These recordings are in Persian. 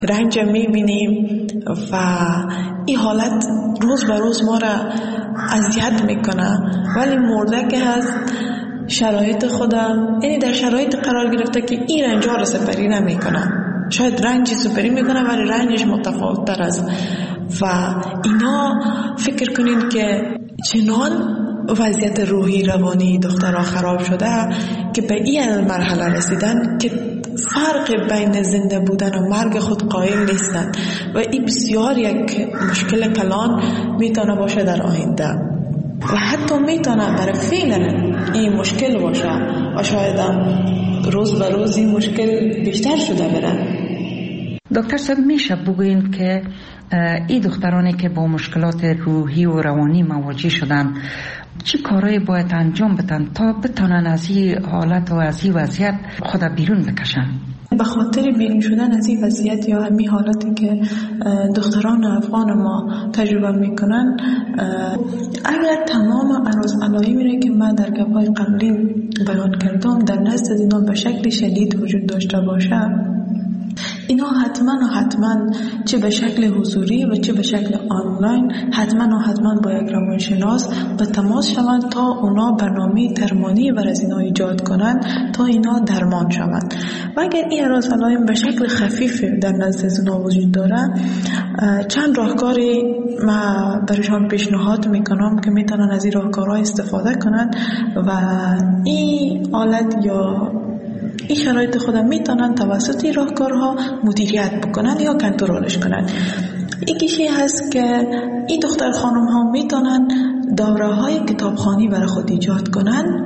رنج میبینیم و این حالت روز به روز ما را اذیت میکنه، ولی مرده که هست شرایط خودم، یعنی در شرایط قرار گرفته که این رنجا را سپری نمیکنه. شاید رنجی سپری میکنه ولی رنجش متفاوت تر است. و اینا فکر کنین که چنان وضعیت روحی روانی دخترها خراب شده که به این مرحله رسیدن که فرق بین زنده بودن و مرگ خود قائل نیستن و این بسیار یک مشکل کلان میتونه باشه در آینده و حتی میتونه برای فعلا این مشکل باشه و شاید روز به روز این مشکل بیشتر شده بره. دکتر صاحب میشه بگوین که این دخترانی که با مشکلات روحی و روانی مواجه شدن چه کارهایی باید انجام بدن تا بتونن از این حالت و از این وضعیت خود بیرون بکشن؟ به خاطر بیرون شدن از این وضعیت یا همین حالتی که دختران افغان ما تجربه میکنن، اگر تمام علایمی را که من در گپ‌های قبلی بیان کردم در نزد اینا به شکل شدید وجود داشته باشه، اینا حتما چه به شکل حضوری و چه به شکل آنلاین حتما با یک روانشناس به تماس شوند تا اونا برنامه درمانی بر از اینا ایجاد کنند تا اینا درمان شوند. و اگر این علائم به شکل خفیف در نزد اونا وجود داره، چند راهکاری من برشان پیشنهاد میکنم که میتونن از این راهکارها استفاده کنند و این حالت یا این شرایط خودم میتونن توسط این راهکارها مدیریت بکنن یا کنترلش کنن. یکیشی هست که این دختر خانم ها میتونن دوره های کتابخوانی برای خود ایجاد کنن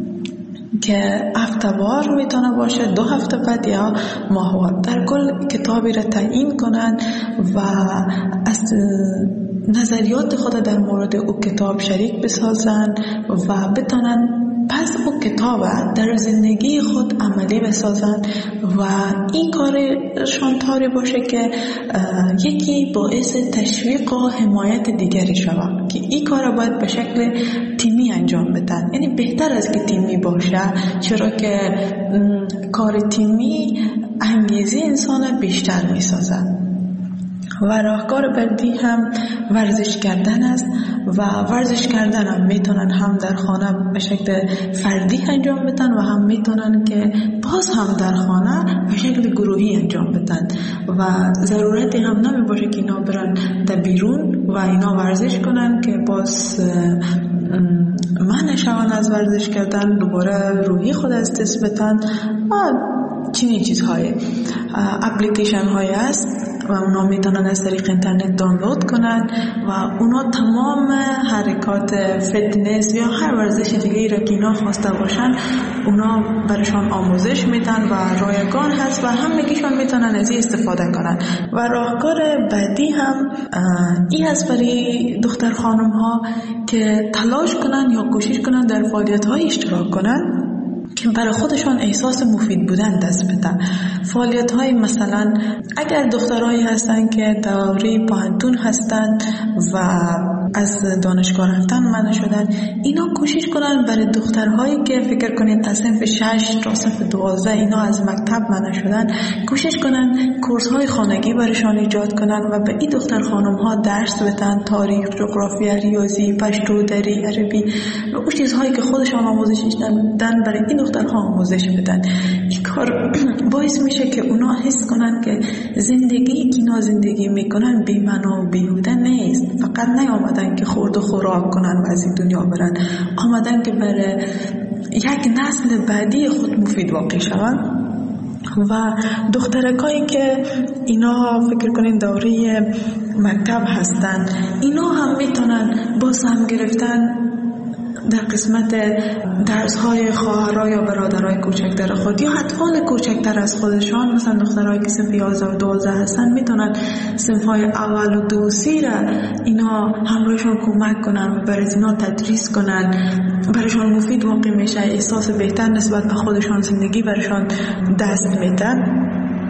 که هفته‌وار میتونه باشه، 2 هفته بعد یا ماهوار، در کل کتابی را تعیین کنن و از نظریات خود در مورد او کتاب شریک بسازن و بتونن پس او کتاب در زندگی خود عملی بسازن و این کارشان طوری باشه که یکی باعث تشویق و حمایت دیگری شود که این کار باید به شکل تیمی انجام بدن. یعنی بهتر از که تیمی باشه، چرا که کار تیمی انگیزه انسان بیشتر میسازه. و راهکار بعدی هم ورزش کردن است و ورزش کردن هم میتونن هم در خانه به شکل فردی انجام بدن و هم میتونن که باز هم در خانه به شکل گروهی انجام بدن و ضرورتی هم نمی باشه که اینا برن در بیرون و اینا ورزش کنن که باز منع شون از ورزش کردن، دوباره روحی خود از دست بدن و چنین چیزهای. اپلیکیشن های هست و اونا میتونن از طریق اینترنت دانلود کنن و اونا تمام حرکات فتنس یا هر ورزش دیگه را که اینا خواسته باشن اونا برشان آموزش میدن و رایگان هست و همگیشان میتونن از این استفاده کنن. و راهکار بعدی هم این هست برای دختر خانم ها که تلاش کنن یا کوشش کنن در فعالیت های اشتراک کنن که برای خودشان احساس مفید بودن دست بدن. فعالیت های مثلا اگر دخترایی هستن که دوره پانتون هستن و از دانشگاه رفتن منع شدن، اینا کوشش کنن برای دخترهایی که فکر کنید از صنف 6 تا صنف 12 اینا از مکتب منع شدن، کوشش کنن کورس های خانگی برایشان ایجاد کنن و به این دختر خانم ها درس بدن، تاریخ، جغرافیا، ریاضی، پشتو، دری، عربی و اون چیزهایی که خودشان آموزش دادن برای این دخترها آموزش بدن. این کار باعث میشه که اونا حس کنن که زندگی که اینا زندگی میکنن بی معنا و بیهوده نیست. فقط نیامدن که خورد و خوراک کنن و از این دنیا برن، آمدن که برای یک نسل بعدی خود مفید واقع شون. و دخترکایی که اینا فکر کنین دوره مکتب هستن، اینا هم میتونن باز هم گرفتن در قسمت درس‌های خواهرای یا برادرای کوچکتر خود یا اطفال کوچکتر از خودشان، مثلا دخترایی که صنف 11 و 12 هستن میتونن صنف‌های اول و 2 را اینا همراهشون کمک کنن و برای اینا تدریس کنن، برایشان مفید واقع میشه، احساس بهتر نسبت به خودشان زندگی برایشان دست میدن.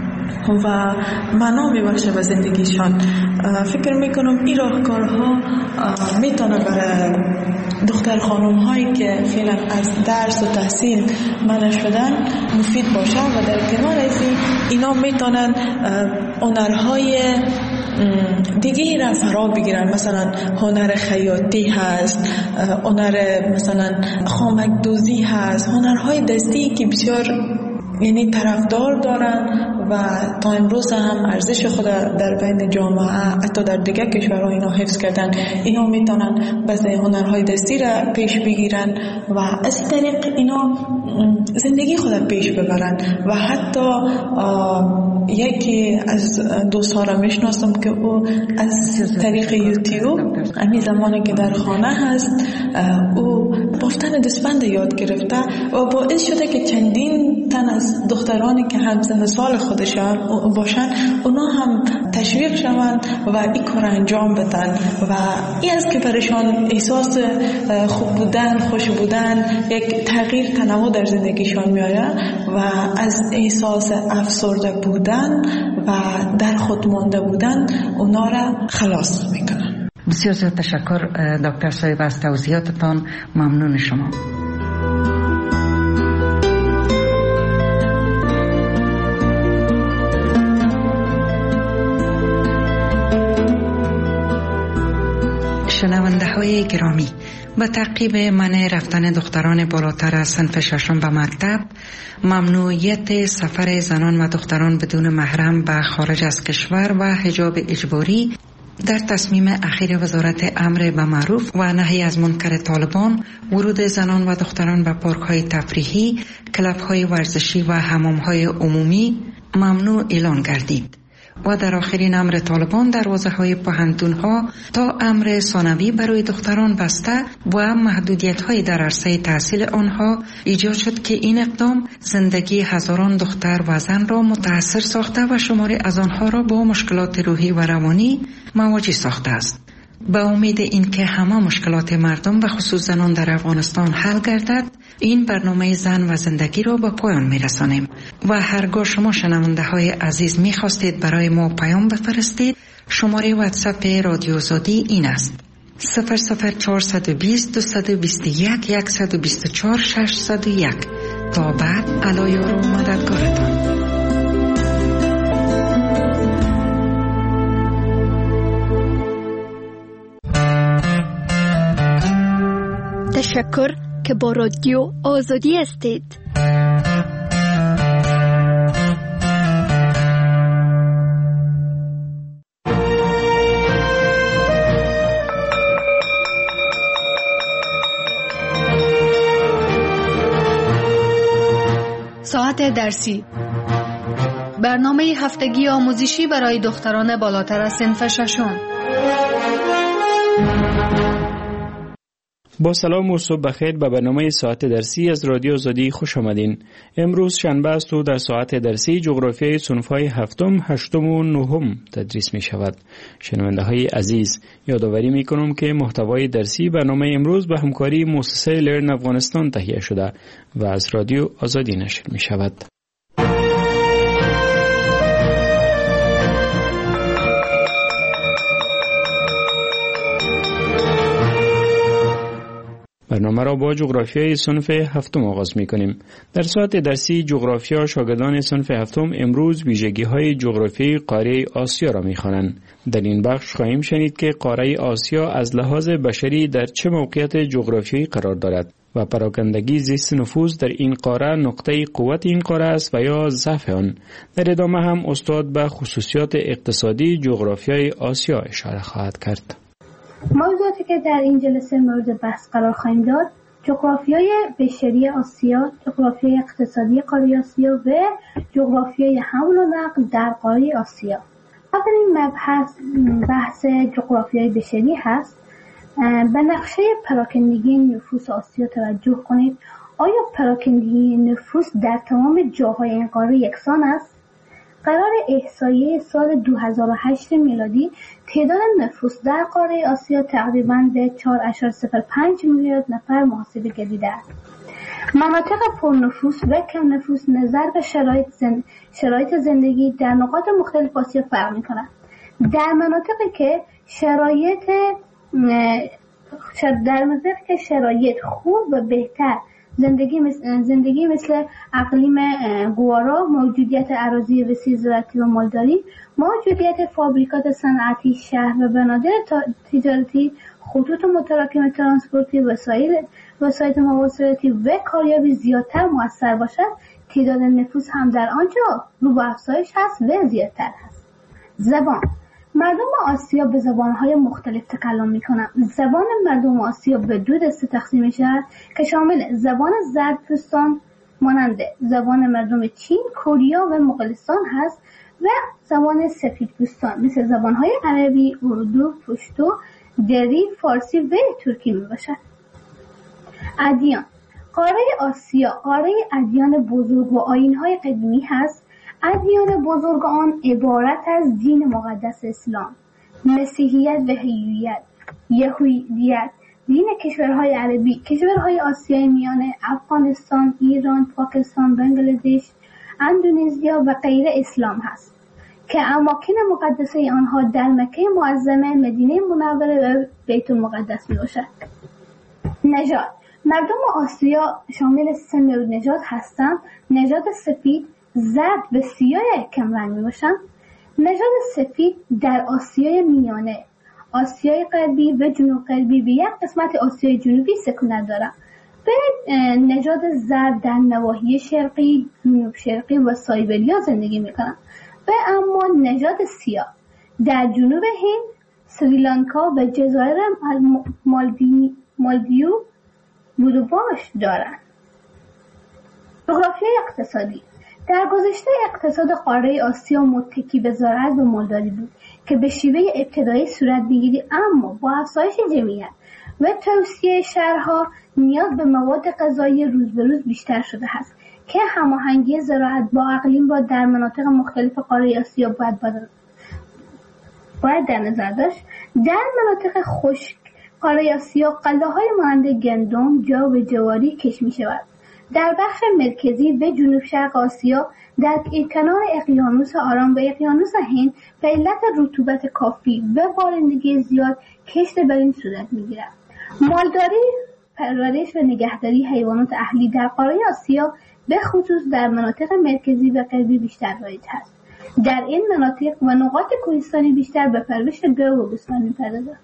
و معنا میبخشه به زندگیشان. فکر میکنم این راهکارها میتونه برای دختر خانم هایی که فعلا از درس و تحصیل منع شدن مفید باشه و در کنار از اینا میتونن هنرهای دیگه را فرا بگیرن. مثلا هنر خیاطی هست، هنر مثلا خامک دوزی هست، هنرهای دستی که بسیار یعنی طرفدار دارن و تا امروز هم ارزش خود در بین جامعه حتی در دیگر کشورها اینا حفظ کردن. اینا میتونن بعضی هنرهای دستی را پیش بگیرن و از طریق اینا زندگی خود پیش ببرن. و حتی یکی از دوست‌ها را میشناسم که او از طریق یوتیوب همین زمانی که در خانه هست او بافتن دستبند یاد گرفته و باعث شده که چندین تن از دخترانی که همسن سال خودشان باشن اونا هم تشویق شوند و این کار انجام بدن و این است که برشان احساس خوب بودن، خوش بودن، یک تغییر تنوع در زندگیشان میآید و از احساس افسرده بودن و در خود مانده بودن اونا را خلاص میکنن. بسیار زیاد تشکر دکتر صاحب از توضیحاتتان. ممنون شما. شنونده های گرامی، به تعقیب منع رفتن دختران بالاتر از صنف ششم به مکتب، ممنوعیت سفر زنان و دختران بدون محرم به خارج از کشور و حجاب اجباری در تصمیم اخیر وزارت امر به معروف و نهی از منکر طالبان، ورود زنان و دختران به پارک‌های تفریحی، کلب‌های ورزشی و حمام‌های عمومی ممنوع اعلان گردید و در آخرین امر طالبان دروازه‌های پوهنتون‌ها تا امر ثانوی برای دختران بسته و محدودیت‌های در عرصه تحصیل آنها ایجاد شد که این اقدام زندگی هزاران دختر و زن را متاثر ساخته و شماری از آنها را با مشکلات روحی و روانی مواجه ساخته است. به امید اینکه همه مشکلات مردم و خصوص زنان در افغانستان حل گردد، این برنامه زن و زندگی را به پایان می‌رسانیم و هرگاه شما شنونده های عزیز می‌خواستید برای ما پیام بفرستید، شماره واتساپ رادیو آزادی این است: 00420 221 124 601. تا بعد علایار و مددگارتان. تشکر که با رادیو آزادی هستید. ساعت درسی، برنامه هفتگی آموزشی برای دختران بالاتر از صنف ششم. با سلام و صبح بخیر به برنامه ساعت درسی از رادیو آزادی خوش آمدین. امروز شنبه است و در ساعت درسی جغرافیای صنف‌های هفتم، هشتم و نهم تدریس می شود. شنونده های عزیز، یادآوری می کنم که محتوای درسی برنامه امروز به همکاری مؤسسه لرن افغانستان تهیه شده و از رادیو آزادی نشر می شود. برنامه را با جغرافیای صنف هفتم آغاز می کنیم. در ساعت درسی جغرافیا شاگردان صنف هفتم امروز ویژگی‌های جغرافیایی قاره آسیا را می خوانند. در این بخش خواهیم شنید که قاره آسیا از لحاظ بشری در چه موقعیت جغرافیایی قرار دارد و پراکندگی زیست نفوذ در این قاره نقطه قوت این قاره است و یا ضعف آن. در ادامه هم استاد به خصوصیات اقتصادی جغرافیای آسیا اشاره خواهد کرد. موضوعاتی که در این جلسه مورد بحث قرار خواهیم داد: جغرافیای بشری آسیا، جغرافیای اقتصادی قاره آسیا و جغرافیای حمل و نقل در قاره آسیا. اولین مبحث بحث جغرافیای بشری هست. به نقشه پراکندگی نفوس آسیا توجه کنید. آیا پراکندگی نفوس در تمام جاهای این قاره یکسان است؟ قرار احصایه سال 2008 میلادی تعداد نفوس در قاره آسیا تقریباً به 4.05 میلیارد نفر محاسبه گردیده است. مناطق پرنفوس و کم نفوس نظر به شرایط زندگی در نقاط مختلف آسیا فرق می‌کنند. در مناطقی که شرایط خوب و بهتر زندگی مثل اقلیم گوارا، موجودیت اراضی وسیع زراعتی و مالداری، موجودیت فابریکات صنعتی، شهر و بنادر تجارتی، خطوط متراکم ترانسپورتی، وسایل مواصلاتی و کاریابی زیادتر مؤثر باشد، تعداد نفوس هم در آنجا رو به افزایش هست و زیادتر هست. زبان: مردم آسیا به زبانهای مختلف تکلم می‌کنند. زبان مردم آسیا به دو دسته تقسیم می‌شود که شامل زبان زردپوستان مانند زبان مردم چین، کره و مغولستان هست و زبان سفیدپوستان مثل زبانهای عربی، اردو، پشتو، دری، فارسی و ترکی میباشد. ادیان: قاره آسیا قاره ادیان بزرگ و آیین‌های قدیمی هست. ادیان بزرگ آن عبارت از دین مقدس اسلام، مسیحیت و یهودیت، دین کشورهای عربی، کشورهای آسیای میانه، افغانستان، ایران، پاکستان، بنگلادش، اندونزیا و غیره اسلام هست که اماکن مقدسه آنها در مکه معظمه، مدینه منوره و بیت المقدس می باشد. نژاد: مردم آسیا شامل سه نوع نژاد هستند. نژاد سفید، زرد و سیاه کمرنگ می باشند. نژاد سفید در آسیای میانه، آسیای غربی و جنوب غربی و یک قسمت آسیای جنوبی سکونت دارند. به نژاد زرد در نواحی شرقی، جنوب شرقی و سایبریا زندگی می کنند. و اما نژاد سیاه در جنوب هند، سریلانکا و جزایر مالدیو بودوباش دارند. جغرافیای اقتصادی: در گذشته اقتصاد قاره آسیا متکی به زراعت و مالداری بود که به شیوه ابتدایی صورت می‌گیرد، اما با افزایش جمعیت و توسعه شهرها نیاز به مواد غذایی روز به روز بیشتر شده است که هماهنگی زراعت با اقلیم را در مناطق مختلف قاره آسیا باید در نظر داشت. در مناطق خشک قاره آسیا غله‌های مانند گندم، جو و جواری کشت می‌شود. در بخش مرکزی و جنوب شرق آسیا در کنار اقیانوس آرام و اقیانوس هند به علت رطوبت کافی و بارندگی زیاد کشت بر این صورت می‌گیرد. مالداری، پرورش و نگهداری حیوانات اهلی در قاره آسیا به خصوص در مناطق مرکزی و غربی بیشتر رایج است. در این مناطق و نقاط کوهستانی بیشتر به پرورش گاو و گوسفند می‌پردازند.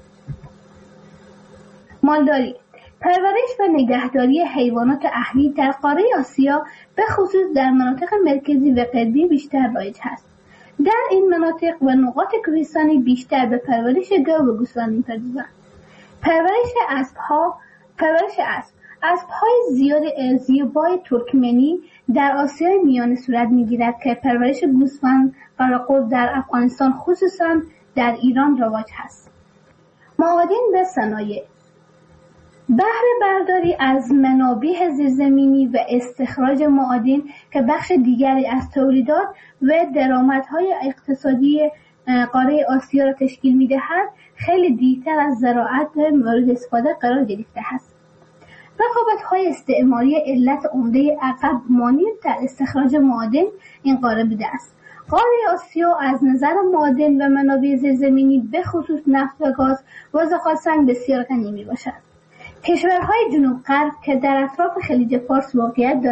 مالداری، پرورش و نگهداری حیوانات اهلی در قاره آسیا به خصوص در مناطق مرکزی و غربی بیشتر رایج است. در این مناطق و نقاط کوهستانی بیشتر به پرورش گاو و گوسفند می‌پردازند. پرورش اسب، اسب‌های زیبای ترکمنی در آسیای میانه صورت می‌گیرد که پرورش گوسفند قراقور در افغانستان خصوصاً در ایران رواج است. معادن و صنایع: بهره برداری از منابع زیرزمینی و استخراج معادن که بخش دیگری از تولیدات و درآمدهای اقتصادی قاره آسیا را تشکیل می‌دهد، خیلی دیرتر از زراعت مورد استفاده قرار گرفته است. رقابت‌های استعماری علت عمده عقب مانی در استخراج معادن این قاره بوده است. قاره آسیا از نظر معادن و منابع زیرزمینی به خصوص نفت و گاز و زغال‌سنگ بسیار غنی میباشد. کشورهای جنوب غرب که در اطراف خلیج فارس موقعیت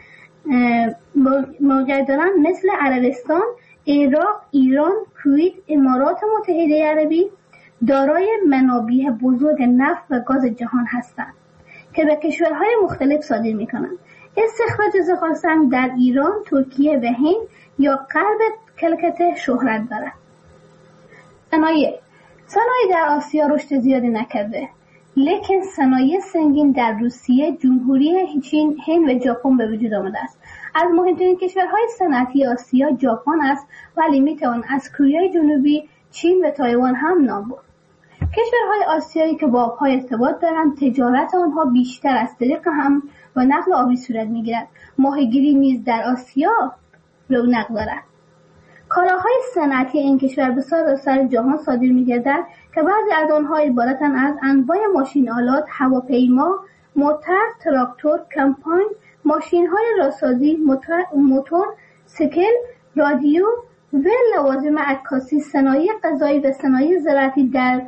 دارند مثل عربستان، عراق، ایران، کویت، امارات متحده عربی دارای منابع بزرگ نفت و گاز جهان هستند که به کشورهای مختلف صادر می‌کنند. استخراج زغال‌سنگ در ایران، ترکیه و هند یا غرب کلکته شهرت دارد. صنایع در آسیا رشد زیادی نکرده، لیکن صنایع سنگین در روسیه، جمهوری چین، هند و ژاپن به وجود آمده است. از مهمترین کشورهای صنعتی آسیا ژاپن است، ولی میتوان از کره جنوبی، چین و تایوان هم نام برد. کشورهای آسیایی که با آبها ارتباط دارند، تجارت آنها بیشتر از طریق هم و نقل آبی صورت میگیرد. ماهیگیری نیز در آسیا رونق دارد. کالاهای صنعتی این کشور به سراسر جهان صادر می‌گردد که بعضی از آنها عبارتند از انواع ماشین آلات، هواپیما، موتور، تراکتور، کمپاین، ماشین‌های راسازی، موتور، سیکل، رادیو و لوازم عکاسی، صنایع غذایی و صنایع زراعتی در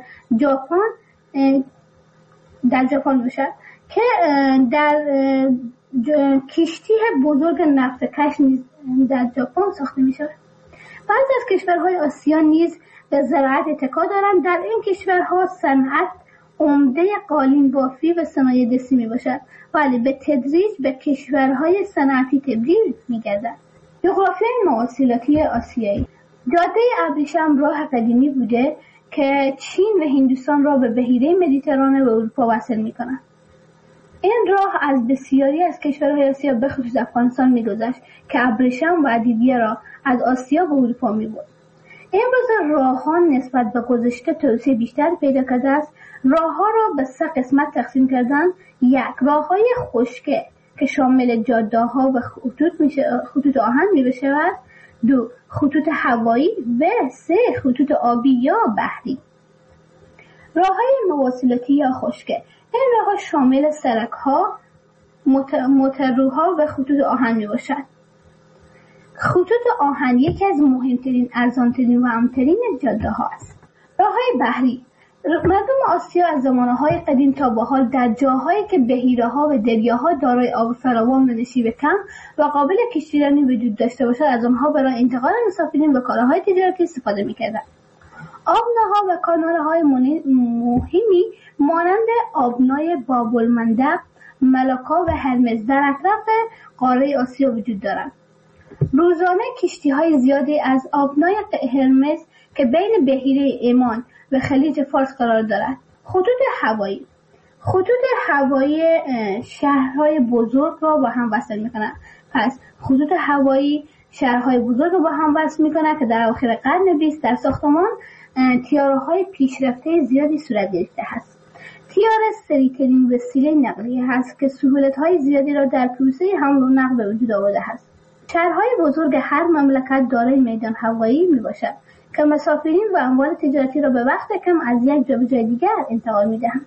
ژاپن باشد که در کشتی بزرگ نفت کش نیز در ژاپن ساخته می‌شود. بعضی از کشورهای آسیا نیز به زراعت اتکا دارند. در این کشورها صنعت عمده قالین بافی و صنایع دستی میباشد، ولی به تدریج به کشورهای صنعتی تبدیل میگردد. جغرافیای مواصلاتی آسیایی. جاده ابریشم راه قدیمی بوده که چین و هندوستان را به بحیره مدیترانه و اروپا وصل میکند. این راه از بسیاری از کشورهای آسیا به خصوص افغانستان میگذشت که ابریشم و ادویه را از آسیا به اروپا میبرد. امروز راه‌ها نسبت به گذشته توسعه بیشتر پیدا کرده است. راه‌ها را به 3 قسمت تقسیم کردند. 1. راه‌های خشکی که شامل جاده‌ها و خطوط آهن می‌شود. 2. خطوط هوایی و 3. خطوط آبی یا بحری. راه‌های مواصلاتی یا خشکی. این راه‌ها شامل سرک‌ها، موتورروها و خطوط آهن می‌باشد. خطوط آهن یکی از مهمترین، ارزانترین و امن‌ترین جاده‌ها است. راه‌های بحری. مردم آسیا از زمانه‌های قدیم تا به حال در جاهایی که بحیره‌ها و دریاها دارای آب فراوان و نشیب کم و قابل کشتیرانی وجود داشته باشد، از آنها برای انتقال مسافرین و کالاهای تجارتی استفاده می‌کردند. آبناها و کانال‌های مهمی مانند آبنای باب‌المندب، ملاکا و هرمز در اطراف قاره آسیا وجود دارند. روزانه کشتی‌های زیادی از آبنای هرمز که بین بحیره عمان و خلیج فارس قرار دارد. خطوط هوایی. خطوط هوایی شهرهای بزرگ را با هم وصل می‌کنند. پس خطوط هوایی شهرهای بزرگ را با هم وصل می‌کنند که در اواخر قرن 20 در ساختمان طیاره‌های پیشرفته زیادی صورت گرفته است. طیاره سریع‌ترین وسیله نقلیه است که سهولت‌های زیادی را در پروسه حمل و نقل به وجود آورده است. شهرهای بزرگ هر مملکت دارای میدان هوایی میباشد که مسافرین و اموال تجارتی را به وقت کم از یک جا به جای دیگر انتقال میدهند.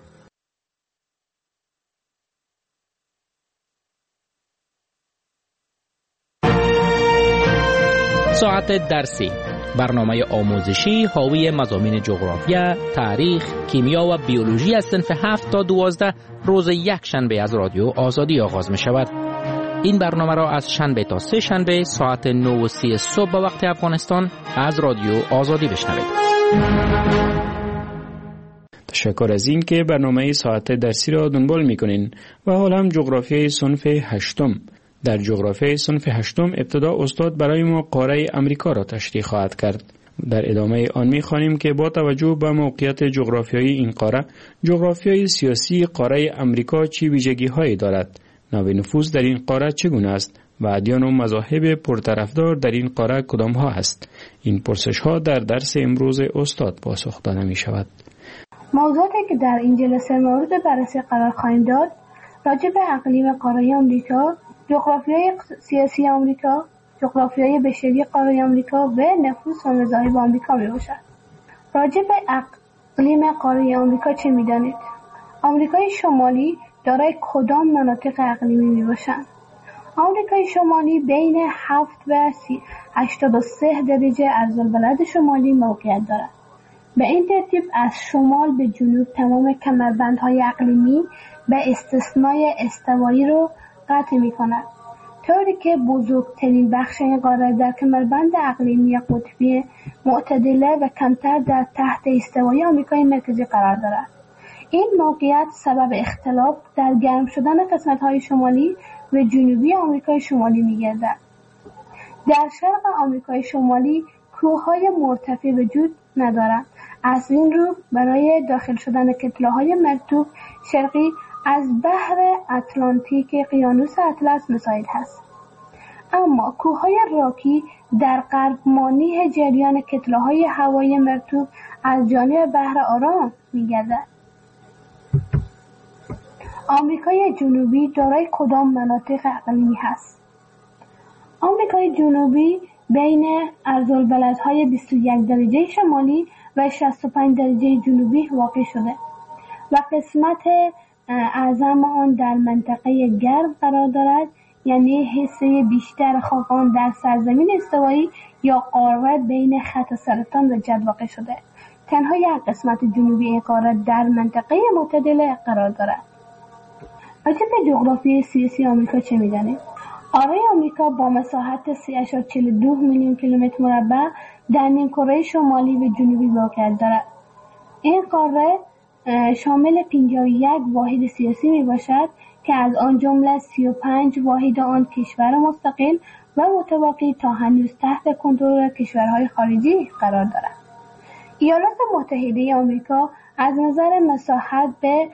ساعت درسی، برنامه آموزشی حاوی مضامین جغرافیا، تاریخ، کیمیا و بیولوژی از صنف 7 تا 12 روز یک شنبه از رادیو آزادی آغاز می شود. این برنامه را از شنبه تا 3 شنبه ساعت 9:30 صبح به وقت افغانستان از رادیو آزادی بشنوید. تشکر از این که برنامه ساعت درسی را دنبال می‌کنین و حالا هم جغرافیای صنف 8. در جغرافیای صنف 8 ابتدا استاد برای ما قاره امریکا را تشریح خواهد کرد. در ادامه آن می‌خوانیم که با توجه به موقعیت جغرافیایی این قاره، جغرافیای سیاسی قاره امریکا چه ویژگی‌هایی دارد؟ نوع نفوذ در این قاره چگونه است و ادیان و مذاهب پرطرفدار در این قاره کدام ها است؟ این پرسش ها در درس امروز استاد پاسخ داده می شود. موضوعاتی که در این جلسه مورد بررسی قرار خواهیم داد راجع به اقلیم قاره آمریکا، جغرافیای سیاسی آمریکا، جغرافیای بشری قاره آمریکا و نفوذ و مذاهب آمریکا می باشد. راجع به اقلیم قاره آمریکا چه می دانید؟ آمریکای شمالی دارای کدام مناطق اقلیمی می باشند؟ آمریکای شمالی بین 7 و 83 درجه عرض‌البلد شمالی موقعیت دارد. به این ترتیب از شمال به جنوب تمام کمربندهای اقلیمی به استثنای استوایی رو قطع می کند، طوری که بزرگترین بخش این قاره در کمربند اقلیمی قطبی معتدله و کمتر در تحت استوایی آمریکای مرکزی قرار دارد. این موقعیت سبب اختلاف در گرم شدن قسمت‌های شمالی و جنوبی آمریکای شمالی می‌گردد. در شرق آمریکای شمالی کوه‌های مرتفع وجود ندارند. از این رو برای داخل شدن کتله‌های مرطوب شرقی از بحر اتلانتیک اقیانوس اطلس مساعد است. اما کوه‌های راکی در غرب مانع جریان کتله‌های هوایی مرطوب از جانب بحر آرام می‌گردد. آمریکای جنوبی دارای کدام مناطق اقلیمی هست؟ آمریکای جنوبی بین عرض‌البلدهای 21 درجه شمالی و 65 درجه جنوبی واقع شده و قسمت اعظم آن در منطقه گرم قرار دارد، یعنی حصه بیشتر خاک آن در سرزمین استوایی یا قاره بین خط سرطان و جد واقع شده. تنها یک قسمت جنوبی این قاره در منطقه معتدل قرار دارد. راجع به جغرافیای سیاسی آمریکا چه می‌دانید؟ قاره آمریکا با مساحت 3.42 میلیون کیلومتر مربع در نیمکره شمالی و جنوبی واقعیت دارد. این قاره شامل 51 واحد سیاسی می باشد که از آن جمله 35 واحد آن کشور مستقل و متوالی تا هنوز تحت کنترل کشورهای خارجی قرار دارد. ایالات متحده آمریکا از نظر مساحت به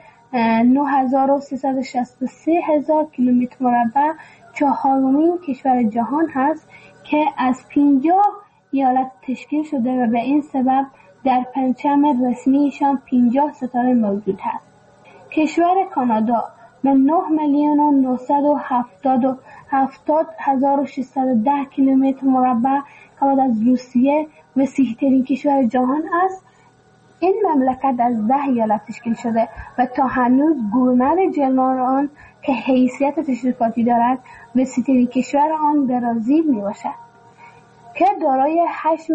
9363,000 کیلومتر مربع چهارمین کشور جهان هست که از 50 ایالت تشکیل شده و به این سبب در پرچم رسمیشان 50 ستاره موجود است. کشور کانادا به 9,977,610 کیلومتر مربع که بعد از روسیه وسیع‌ترین کشور جهان است. این مملکت از 10 ایالت تشکیل شده و تا هنوز گورنر جنرال آن که حیثیت تشریفاتی دارد وسیع‌ترین کشور آن برزیل میباشد که دارای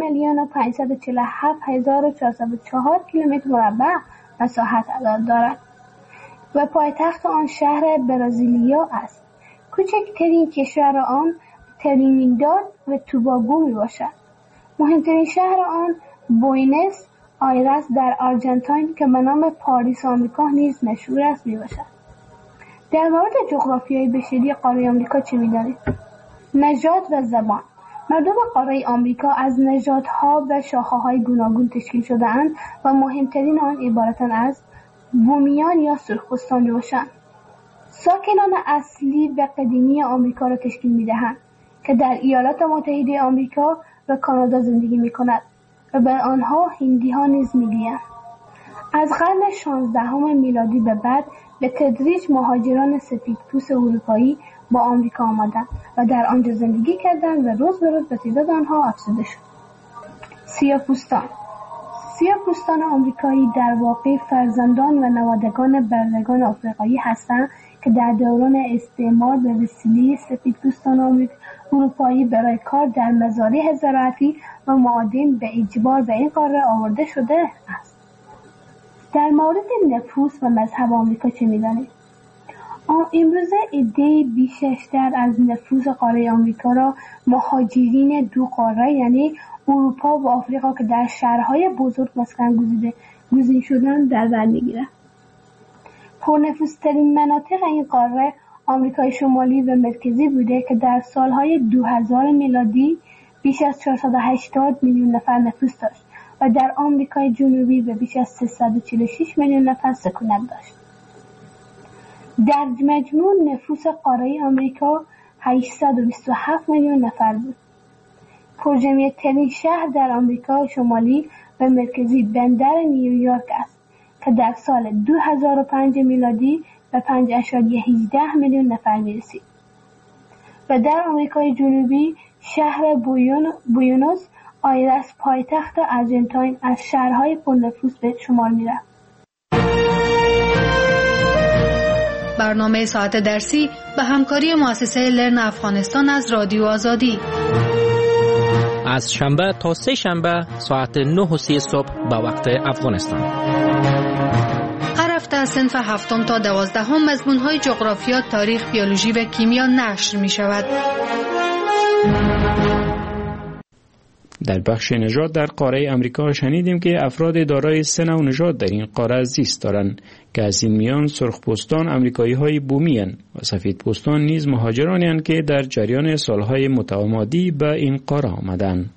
8,547,404 کیلومتر مربع مساحت دارد و پایتخت آن شهر برازیلیا است. کوچکترین کشور آن ترینیداد و توباگو میباشد. مهمترین شهر آن بوینس آیرس در آرژانتین که به نام پاریس آمریکا نیز مشهور است میباشد. در مورد جغرافیای بشری قاره آمریکا چه می‌دانید؟ نژاد و زبان. مردم قاره آمریکا از نژادها و شاخه‌های گوناگون تشکیل شده‌اند و مهمترین آن عبارتند از بومیان یا سرخپوستان میباشند. ساکنان اصلی و قدیمی آمریکا را تشکیل می‌دهند که در ایالات متحده آمریکا و کانادا زندگی می‌کنند و به آنها هندی‌ها نیز می‌گویند. از قرن 16 میلادی به بعد به تدریج مهاجران سفیدپوست اروپایی با آمریکا آمدند و در آنجا زندگی کردند و روز به روز به تعداد آنها افزوده شد. سیاه‌پوستان آمریکایی در واقع فرزندان و نوادگان بردگان آفریقایی هستند که در دوران استعمار به وسیله سفیدپوستان اروپایی برای کار در مزارع زراعتی و معادن به اجبار به این قاره آورده شده است. در مورد نفوس و مذهب آمریکا چه می‌دانید؟ امروزه عده بیشتر از نفوس قاره آمریکا را مهاجرین دو قاره یعنی اروپا و آفریقا که در شهرهای بزرگ مسکن گزین شدن در بر می‌گیرند. پرنفوذترین مناطق این قاره آمریکای شمالی و مرکزی بوده که در سالهای 2000 میلادی بیش از 480 میلیون نفر نفوذ داشت و در آمریکای جنوبی به بیش از 346 میلیون نفر سکونت داشت. در مجموع نفوس قاره آمریکا 827 میلیون نفر بود. پرجمعیت‌ترین شهر در آمریکا شمالی و مرکزی بندر نیویورک است که در سال 2005 میلادی به 5.18 میلیون نفر میرسید و در آمریکای جنوبی شهر بوینوس آیرس پایتخت آرژانتین از شهرهای پرنفوذ به شمار میرفت. برنامه ساعت درسی به همکاری مؤسسه لرن افغانستان از رادیو آزادی از شنبه تا سه شنبه ساعت 9:30 صبح به وقت افغانستان. هر هفته صنف 7 تا 12 مضمون‌های جغرافیا، تاریخ، بیولوژی و کیمیا نشر می‌شود. در بخش نژاد در قاره امریکا شنیدیم که افراد دارای 3 نوع نژاد در این قاره زیست دارند که از این میان سرخپوستان آمریکایی‌های بومی اند و سفیدپوستان نیز مهاجرانی اند که در جریان سالهای متمادی به این قاره آمدند.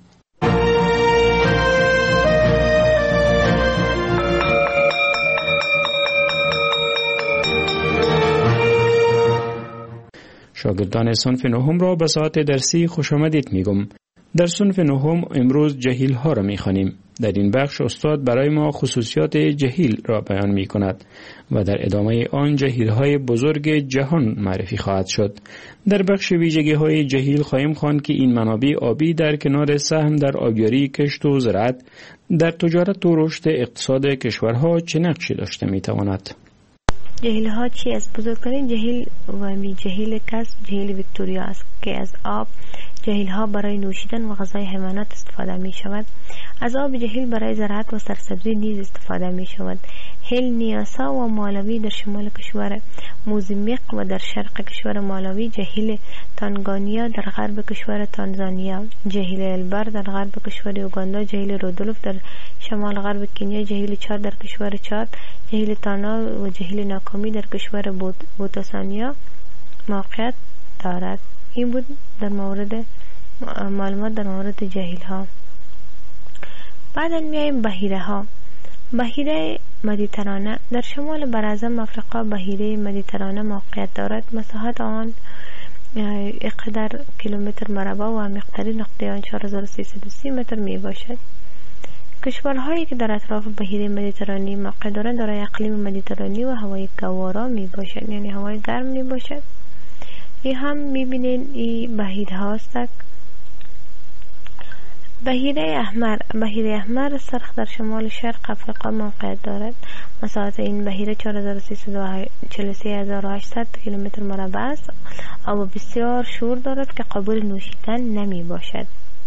شاگردان صنف نهم را به ساعت درسی خوش آمدید میگم. در صنف نهم امروز جهیل ها را میخوانیم. در این بخش استاد برای ما خصوصیات جهیل را بیان می کند و در ادامه آن جهیل های بزرگ جهان معرفی خواهد شد. در بخش ویژگی های جهیل خواهیم خواند که این منابع آبی در کنار سهم در آبیاری، کشت و زراعت در تجارت و رشد اقتصاد کشورها چه نقشی داشته می تواند. جهیل ها چی است؟ بزرگترین جهیل و جهیل کس جهیل ویکتوریا است که از آب جهیل ها برای نوشیدن و غذای حیوانات استفاده می شود. از آب جهیل برای زراعت و سرسبزی نیز استفاده می شود. هل نیاسا و مالاوی در شمال کشور موزامبیق و در شرق کشور مالاوی، جهیل تانگانیا در غرب کشور تانزانیا، جهیل البر در غرب کشور اوگاندا، جهیل رودولف در شمال غرب کنیا، جهیل چاد در کشور چاد، جهیل تانا و جهیل ناکامی در کشور بوتسوانیا موقعیت دارد. این بود در مورد معلومات در مورد جهیل ها. بعد میایم بحیره ها. بحیره مدیترانه در شمال براعظم افریقا بحیره مدیترانه موقعیت دارد. مساحت آن 11 کیلومتر مربع و عمیق‌ترین نقطه آن 4330 متر می باشد. کشورهایی که در اطراف بحیره مدیترانه موقع دارند دارای اقلیم مدیترانه و هوای گوارا می باشد، یعنی هوای گرم می باشد. این هم می بینید این بحیره هاست. بحیره احمر سرخ در شمال شرق افریقا موقعیت دارد. مساحت این بحیره 43,800 کیلومتر مربع است. آب بسیار شور دارد که قابل نوشیدن نمی باشد.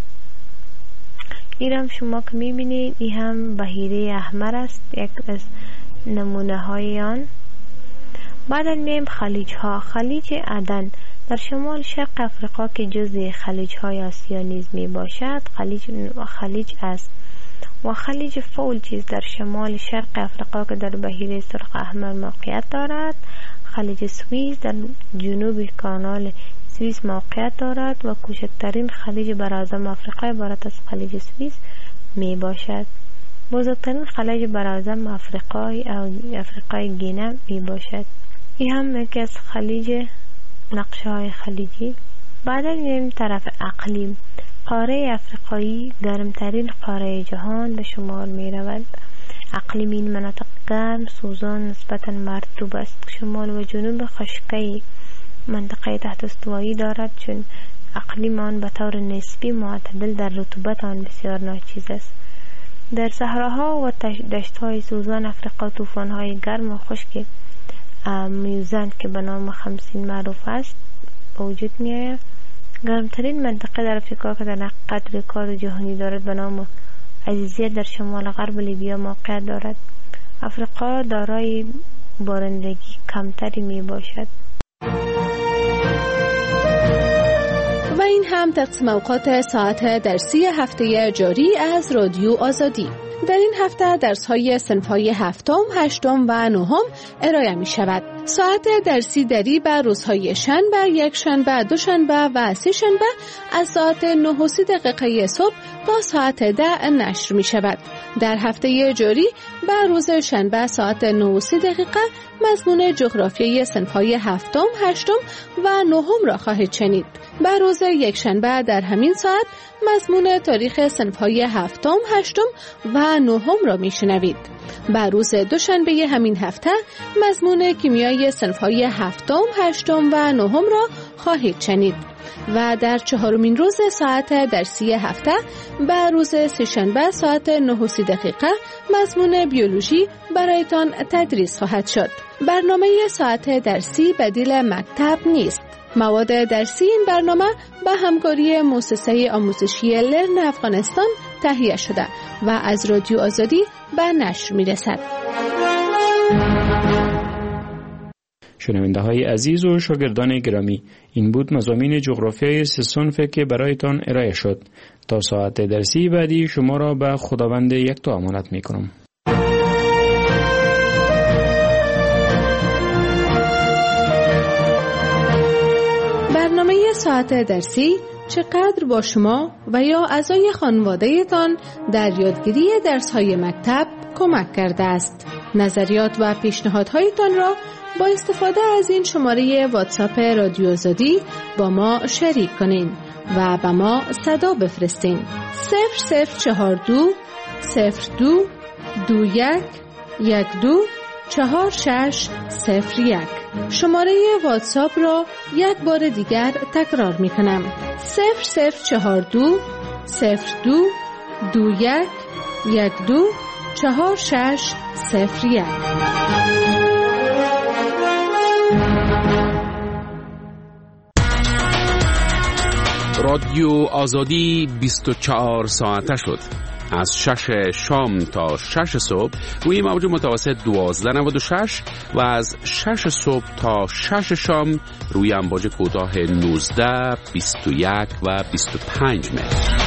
این هم شما که می بینید این هم بحیره احمر است، یک از نمونه های آن. بعد میم خلیج ها. خلیج عدن در شمال شرق افریقا که جزء خلیج های آسیا نیز می باشد خلیج است. و خلیج فولجیز در شمال شرق افریقا که در بحیره سرخ احمر موقعیت دارد. خلیج سوئیس در جنوب کانال سوئیس موقعیت دارد و کوچکترین خلیج براعظم افریقا عبارت از خلیج سوئیس می باشد. بزرگترین خلیج براعظم افریقای گینه می باشد. این هم یکی از خلیج نقشه های خلیجی. بعد میریم طرف اقلیم. قاره افریقایی گرمترین قاره جهان به شمار می رود. اقلیم این مناطق گرم، سوزان، نسبتا مرطوب است. شمال و جنوب خشکی منطقه تحت استوایی دارد، چون اقلیم آن به طور نسبی معتدل در رطوبت آن بسیار ناچیز است. در صحراها و دشت‌های سوزان افریقا طوفان‌های گرم و خشک میوزند که به نام خمسین معروف است وجود می‌آید. گرمترین منطقه در افریقا که در حقیقت رکورد جهانی دارد به نام عزیزیت در شمال غرب لیبیا موقعیت دارد. افریقا دارای بارندگی کمتری می باشد. و این هم تقسیم اوقات ساعت درسی هفته جاری از رادیو آزادی. در این هفته درس‌های صنف‌های هفتم، هشتم و نهم ارائه می‌شود. ساعت درسی دری بر روزهای شنبه، یکشنبه، دوشنبه و سه‌شنبه از ساعت 9:30 صبح تا ساعت 10 نشر می‌شود. در هفته جاری بر روز شنبه ساعت 9:30 مضمون جغرافیای صنف‌های هفتم، هشتم و نهم را خواهید شنید. بر روز یکشنبه در همین ساعت مضمون تاریخ صنف‌های هفتم، هشتم و نهم را میشنوید. بر روز دوشنبه همین هفته مضمون کیمیای صنف‌های هفتم، هشتم و نهم را خواهید شنید. و در چهارمین روز ساعت درسی هفته بر روز سه‌شنبه ساعت 9:30 مضمون بیولوژی برایتان تدریس خواهد شد. برنامه ساعت درسی بدیل مکتب نیست. مواد درسی این برنامه به همکاری مؤسسه آموزشی لرن افغانستان تهیه شده و از رادیو آزادی به نشر می‌رسد. شنونده های عزیز و شاگردان گرامی، این بود مضامین جغرافیای سه صنفی که برایتان ارائه شد. تا ساعت درسی بعدی شما را به خداوند یکتا امانت می کنم. برنامه ساعت درسی چقدر با شما و یا اعضای خانواده‌تان در یادگیری درس‌های مکتب کمک کرده است. نظریات و پیشنهادهایتان را با استفاده از این شماره واتساپ رادیو آزادی با ما شریک کنین و به ما صدا بفرستین. 0042 02 21 12 4601. شماره واتساپ را یک بار دیگر تکرار می کنم. 0042 02 21 12 4601. رادیو آزادی 24 ساعته شد. از 6 شام تا 6 صبح روی موج متوسط 1296 و از 6 صبح تا 6 شام روی امواج کوتاه 19، 21 و 25 متر.